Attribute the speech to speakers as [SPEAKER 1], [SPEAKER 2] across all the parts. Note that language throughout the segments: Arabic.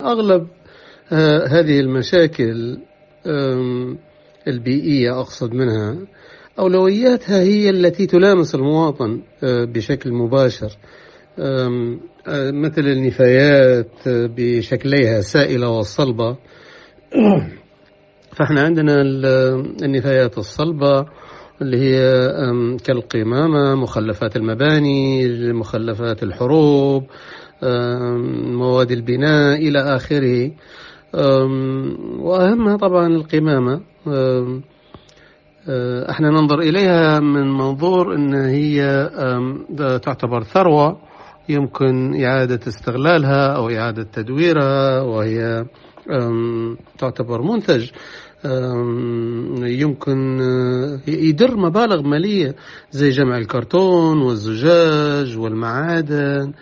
[SPEAKER 1] أغلب هذه المشاكل البيئية أقصد منها أولوياتها هي التي تلامس المواطن بشكل مباشر، مثل النفايات بشكليها السائلة والصلبة. فإحنا عندنا النفايات الصلبة اللي هي كالقمامة، مخلفات المباني، مخلفات الحروب، مواد البناء إلى آخره. وأهمها طبعا القمامة. احنا ننظر إليها من منظور أن هي تعتبر ثروة يمكن إعادة استغلالها أو إعادة تدويرها، وهي تعتبر منتج يمكن يدر مبالغ مالية زي جمع الكرتون والزجاج والمعادن.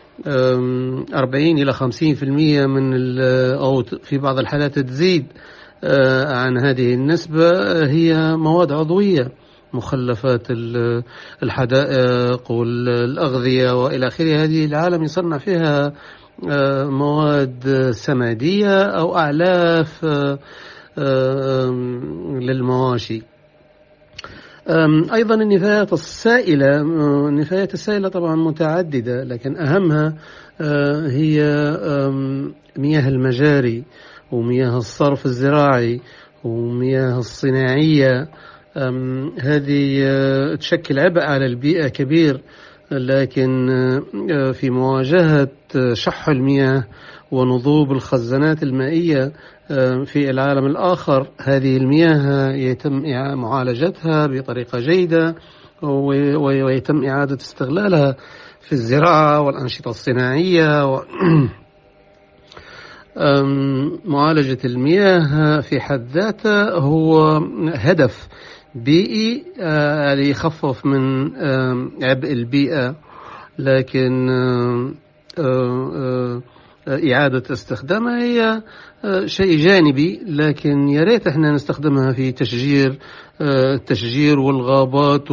[SPEAKER 1] 40 إلى 50% أو في بعض الحالات تزيد عن هذه النسبة هي مواد عضوية، مخلفات الحدائق والأغذية وإلى آخره. هذه العالم يصنع فيها مواد سمادية أو أعلاف للمواشي. أيضا النفايات السائلة طبعا متعددة، لكن أهمها هي مياه المجاري ومياه الصرف الزراعي ومياه الصناعية. هذه تشكل عبء على البيئة كبير، لكن في مواجهة شح المياه ونضوب الخزانات المائية في العالم الآخر، هذه المياه يتم معالجتها بطريقة جيدة ويتم إعادة استغلالها في الزراعة والأنشطة الصناعية. معالجة المياه في حد ذاتها هو هدف بيئي ليخفف من عبء البيئة، لكن إعادة استخدامها هي شيء جانبي، لكن يا ريت احنا نستخدمها في التشجير والغابات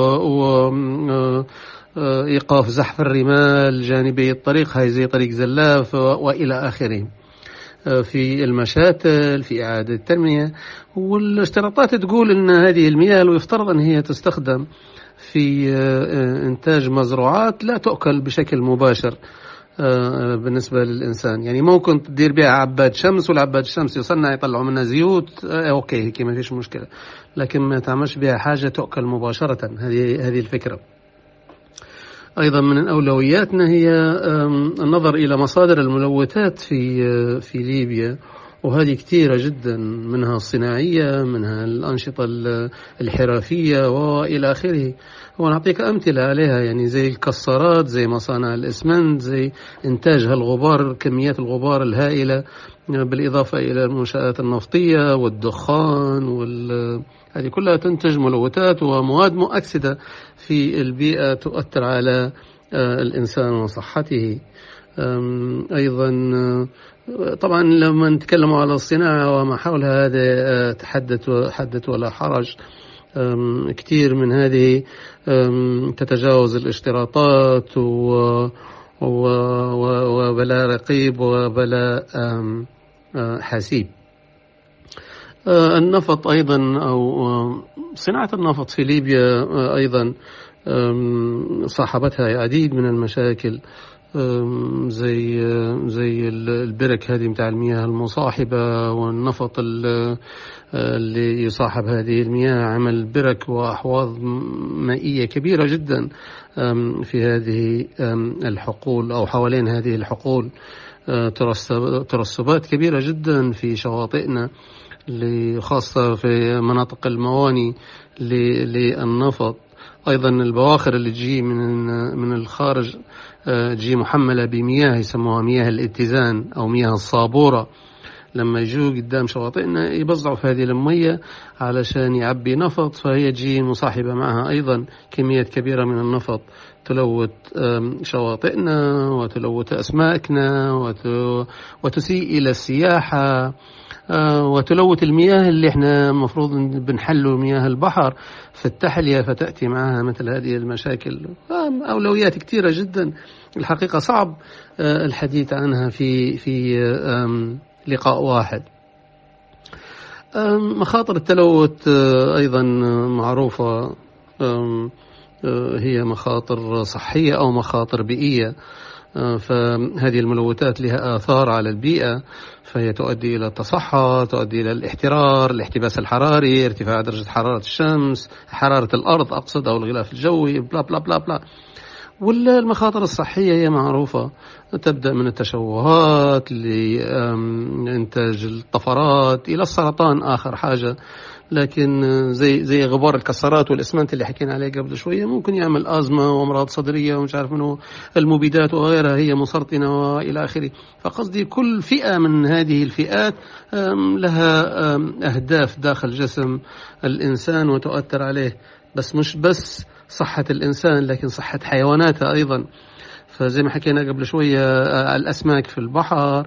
[SPEAKER 1] وإيقاف زحف الرمال جانبي الطريق، هاي زي طريق زلاف وإلى آخره، في المشاتل، في إعادة التنمية. والاشتراطات تقول أن هذه المياه لو يفترض أن هي تستخدم في إنتاج مزروعات لا تؤكل بشكل مباشر بالنسبة للإنسان. يعني ممكن تدير بها عباد شمس، والعباد الشمس يطلعوا منها زيوت، أوكي هيك ما فيش مشكلة، لكن ما تعملش بها حاجة تؤكل مباشرة. هذه الفكرة. أيضا من أولوياتنا هي النظر إلى مصادر الملوثات في ليبيا، وهذه كثيرة جدا، منها الصناعية، منها الأنشطة الحرفية وإلى آخره. ونعطيك أمثلة عليها، يعني زي الكسارات، زي مصانع الإسمنت، زي إنتاج الغبار، كميات الغبار الهائلة، بالإضافة إلى المنشآت النفطية والدخان هذه كلها تنتج ملوثات ومواد مؤكسدة في البيئة تؤثر على الإنسان وصحته. أيضا طبعا لما نتكلم على الصناعة وما حولها هذا حدث ولا حرج. كثير من هذه تتجاوز الاشتراطات وبلا رقيب وبلا حسيب. النفط أيضا، أو صناعة النفط في ليبيا أيضا صاحبتها العديد من المشاكل، زي البرك هذه متاع المياه المصاحبة، والنفط اللي يصاحب هذه المياه، عمل برك وأحواض مائية كبيرة جدا في هذه الحقول أو حوالين هذه الحقول. ترسبات كبيرة جدا في شواطئنا، خاصة في مناطق المواني للنفط. أيضا البواخر اللي تجي من الخارج تجي محملة بمياه يسموها مياه الاتزان أو مياه الصابورة. لما يجوا قدام شواطئنا يبزعوا في هذه المية علشان يعبي نفط، فهي تجي مصاحبة معها أيضا كميات كبيرة من النفط، تلوث شواطئنا وتلوث أسماكنا وتسيء إلى السياحة. وتلوث المياه اللي احنا المفروض بنحلوا مياه البحر في التحلية، فتأتي معها مثل هذه المشاكل. أولويات كثيرة جدا الحقيقة صعب الحديث عنها في لقاء واحد. مخاطر التلوث أيضا معروفة، هي مخاطر صحية أو مخاطر بيئية. فهذه الملوثات لها آثار على البيئة، فهي تؤدي إلى التصحر، تؤدي إلى الاحترار، الاحتباس الحراري، ارتفاع درجة حرارة الشمس، حرارة الأرض أقصد، أو الغلاف الجوي، بلا بلا بلا بلا. والمخاطر الصحية هي معروفة، تبدأ من التشوهات لإنتاج الطفرات إلى السرطان آخر حاجة. لكن زي غبار الكسرات والإسمنت اللي حكينا عليه قبل شوية ممكن يعمل أزمة وأمراض صدرية ومش عارف منه، المبيدات وغيرها هي مسرطنة وإلى آخره. فقصدي كل فئة من هذه الفئات لها أهداف داخل جسم الإنسان وتؤثر عليه، مش بس صحة الإنسان لكن صحة حيواناتها أيضا. فزي ما حكينا قبل شوية الأسماك في البحر،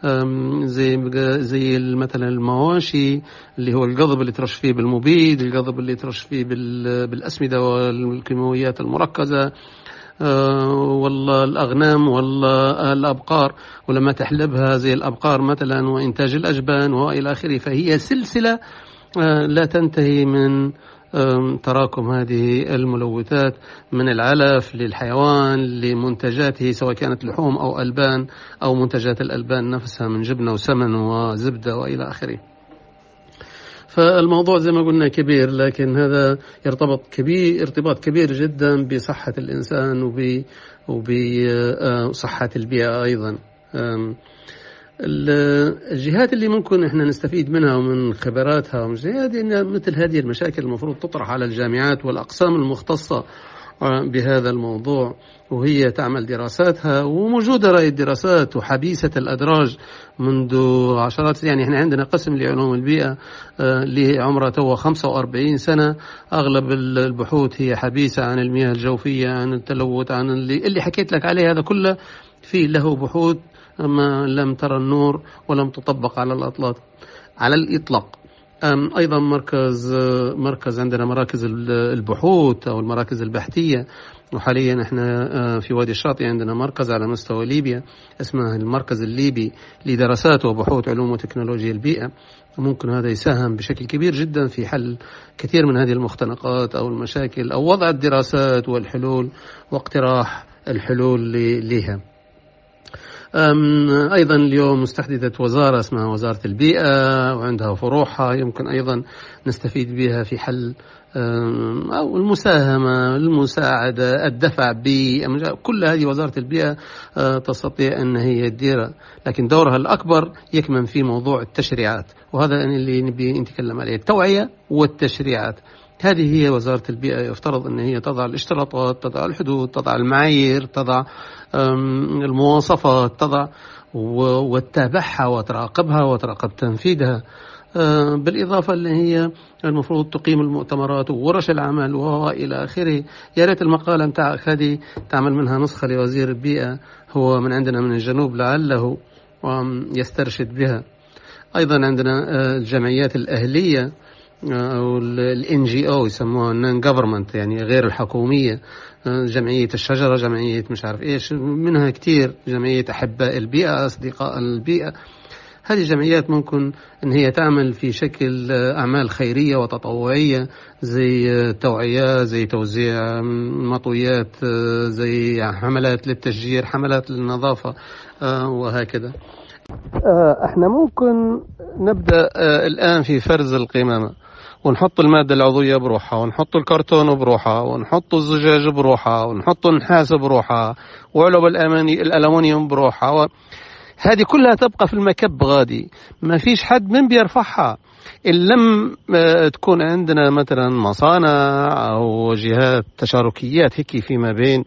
[SPEAKER 1] زي مثلا المواشي اللي هو القضب اللي ترش فيه بالمبيد، القضب اللي ترش فيه بالأسمدة والكيماويات المركزة، والله الأغنام والله الأبقار ولما تحلبها زي الأبقار مثلا، وإنتاج الأجبان وإلى آخره. فهي سلسلة لا تنتهي من تراكم هذه الملوثات من العلف للحيوان لمنتجاته، سواء كانت لحوم أو ألبان أو منتجات الألبان نفسها من جبنة وسمن وزبدة وإلى آخره. فالموضوع زي ما قلنا كبير، لكن هذا ارتباط كبير جدا بصحة الإنسان وبصحة البيئة أيضا. الجهات اللي ممكن احنا نستفيد منها ومن خبراتها مثل هذه المشاكل المفروض تطرح على الجامعات والأقسام المختصة بهذا الموضوع، وهي تعمل دراساتها، وموجودة رأي الدراسات وحبيسة الأدراج منذ عشرات. يعني احنا عندنا قسم لعلوم البيئة اللي عمره تو 45 سنة، أغلب البحوث هي حبيسة عن المياه الجوفية، عن التلوث، عن اللي حكيت لك عليه. هذا كله فيه له بحوث ما لم ترى النور ولم تطبق على الإطلاق. أيضا مركز عندنا مراكز البحوث أو المراكز البحثية، وحاليا احنا في وادي الشاطئ عندنا مركز على مستوى ليبيا اسمه المركز الليبي لدراسات وبحوث علوم وتكنولوجيا البيئة. ممكن هذا يساهم بشكل كبير جدا في حل كثير من هذه المختنقات أو المشاكل، أو وضع الدراسات والحلول واقتراح الحلول لها. أيضا اليوم استحدثت وزارة اسمها وزارة البيئة، وعندها فروعها يمكن أيضا نستفيد بها في حل أو المساهمة، المساعدة، الدفع كل هذه وزارة البيئة تستطيع أن هي تديرها، لكن دورها الأكبر يكمن في موضوع التشريعات، وهذا اللي نبي نتكلم عليه، التوعية والتشريعات. هذه هي وزارة البيئة، يفترض أن هي تضع الاشتراطات، تضع الحدود، تضع المعايير، تضع المواصفات، تضع وتتابعها وتراقبها وتراقب تنفيذها، بالإضافة اللي هي المفروض تقيم المؤتمرات وورش العمل وإلى آخره. يا ريت المقالة متاعك هذه تعمل منها نسخة لوزير البيئة، هو من عندنا من الجنوب لعله يسترشد بها. أيضا عندنا الجمعيات الأهلية أو NGO يسموها non-government، يعني غير الحكومية، جمعية الشجرة، جمعية مش عارف إيش منها كتير، جمعية أحباء البيئة، أصدقاء البيئة. هذه الجمعيات ممكن أن هي تعمل في شكل أعمال خيرية وتطوعية، زي توعية، زي توزيع مطويات، زي حملات للتشجير، حملات للنظافة، وهكذا. احنا ممكن نبدأ الآن في فرز القمامة، ونحط المادة العضوية بروحها، ونحط الكرتون بروحها، ونحط الزجاج بروحها، ونحط النحاس بروحها، وعلب الألمنيوم بروحها، هذه كلها تبقى في المكب غادي، ما فيش حد من بيرفعها. إن لم تكون عندنا مثلا مصانع أو جهات تشاركيات هيك فيما بين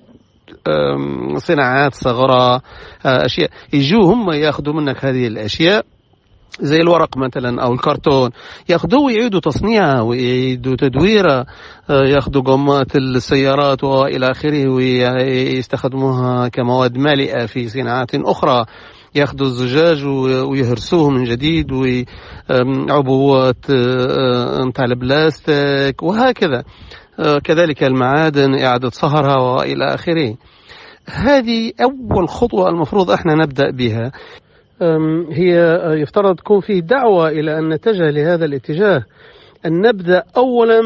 [SPEAKER 1] صناعات صغرى، أشياء يجوا هم يأخذوا منك هذه الأشياء زي الورق مثلا أو الكرتون، يأخذوه ويعيدوا تصنيعها ويعيدوا تدويرها، يأخذوا قمات السيارات وإلى آخره ويستخدموها كمواد مالئة في صناعات أخرى، ياخذوا الزجاج ويهرسوه من جديد، وعبوات نتاع البلاستيك وهكذا. كذلك المعادن إعادة صهرها وإلى آخره. هذه أول خطوة المفروض احنا نبدأ بها. هي يفترض تكون في دعوة إلى أن نتجه لهذا الاتجاه، أن نبدأ أولا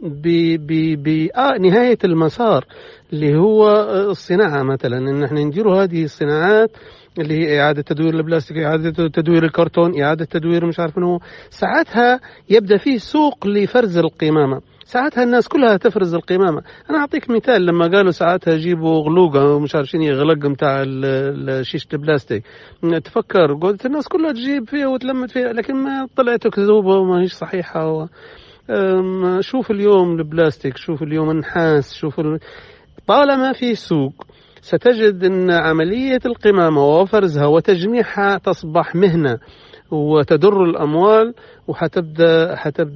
[SPEAKER 1] بنهاية المسار اللي هو الصناعة. مثلا أن احنا نديروا هذه الصناعات اللي هي إعادة تدوير البلاستيك، إعادة تدوير الكرتون، إعادة تدوير مش عارف منه. ساعتها يبدأ فيه سوق لفرز القمامة، ساعتها الناس كلها تفرز القمامة. أنا أعطيك مثال، لما قالوا ساعتها جيبوا غلوقة مش عارفين غلق متاع شيشة البلاستيك، تفكر قلت الناس كلها تجيب فيها وتلمت فيها، لكن ما طلعت كذوبة وما هيش صحيحة. شوف اليوم البلاستيك، شوف اليوم النحاس، طالما في سوق ستجد أن عملية القمامة وفرزها وتجميعها تصبح مهنة وتدر الأموال، وحتبدأ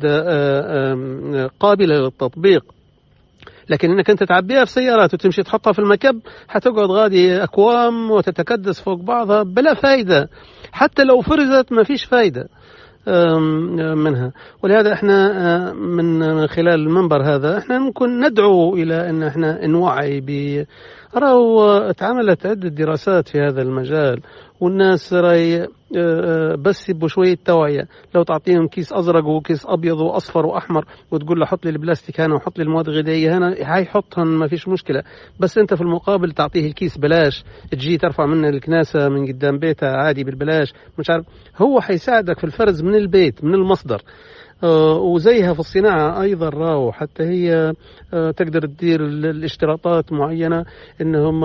[SPEAKER 1] قابلة للتطبيق. لكن انك انت تعبيها في سيارات وتمشي تحطها في المكب، حتقعد غادي اكوام وتتكدس فوق بعضها بلا فايدة، حتى لو فرزت ما فيش فايدة منها. ولهذا احنا من خلال المنبر هذا احنا ممكن ندعو الى ان احنا نوعي راهو اتعملت عدة دراسات في هذا المجال، والناس راي بس يبقوا شوية توعية. لو تعطيهم كيس أزرق وكيس أبيض وأصفر وأحمر وتقول له حط لي البلاستيك هنا وحط لي المواد الغذائية هنا، هيحطهم ما فيش مشكلة. بس أنت في المقابل تعطيه الكيس بلاش، تجي ترفع منه الكناسة من قدام بيته عادي بالبلاش، مش عارف. هو حيساعدك في الفرز من البيت من المصدر. وزيها في الصناعة أيضا راو، حتى هي تقدر تدير الاشتراطات معينة إنهم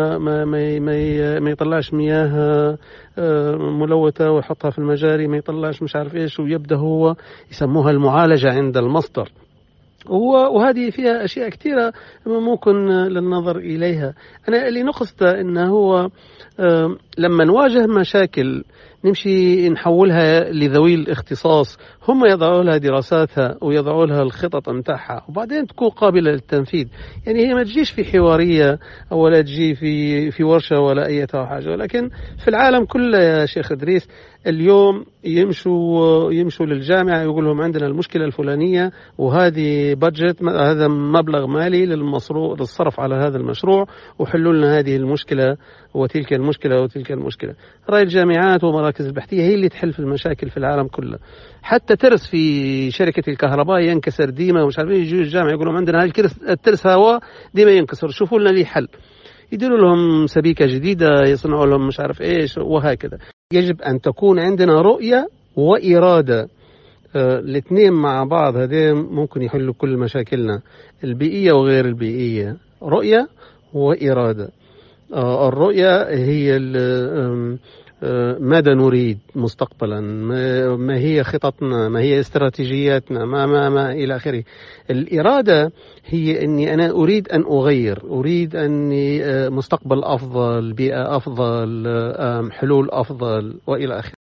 [SPEAKER 1] ما يطلعش مياه ملوثة ويحطها في المجاري، ما يطلعش مش عارف إيش، ويبدأ هو يسموها المعالجة عند المصدر. وهذه فيها أشياء كثيرة ممكن للنظر إليها. أنا اللي نقصده إنه هو لما نواجه مشاكل نمشي نحولها لذوي الاختصاص، هم يضعوا لها دراساتها ويضعوا لها الخطط متاعها، وبعدين تكون قابلة للتنفيذ. يعني هي ما تجيش في حوارية ولا تجي في ورشة ولا أي حاجة. ولكن في العالم كله يا شيخ إدريس اليوم يمشوا للجامعة يقول لهم عندنا المشكلة الفلانية، وهذه بادجت، هذا مبلغ مالي للصرف على هذا المشروع، وحلوا لنا هذه المشكلة وتلك المشكلة وتلك المشكلة. رأي الجامعات ومراكز البحثية هي اللي تحل في المشاكل في العالم كله. حتى ترس في شركة الكهرباء ينكسر ديما، ومش عارفين يجوا الجامعة يقولوا عندنا الترس هواء ديما ينكسر، شوفوا لنا ليه حل. يديروا لهم سبيكة جديدة، يصنعوا لهم مش عارف إيش وهكذا. يجب أن تكون عندنا رؤية وإرادة، الاثنين مع بعض هذين ممكن يحلوا كل مشاكلنا البيئية وغير البيئية. رؤية وإرادة. الرؤية هي ماذا نريد مستقبلا، ما هي خططنا، ما هي استراتيجياتنا، ما إلى آخره. الإرادة هي أني أنا أريد أن أريد أني مستقبل أفضل، بيئة أفضل، حلول أفضل وإلى آخره.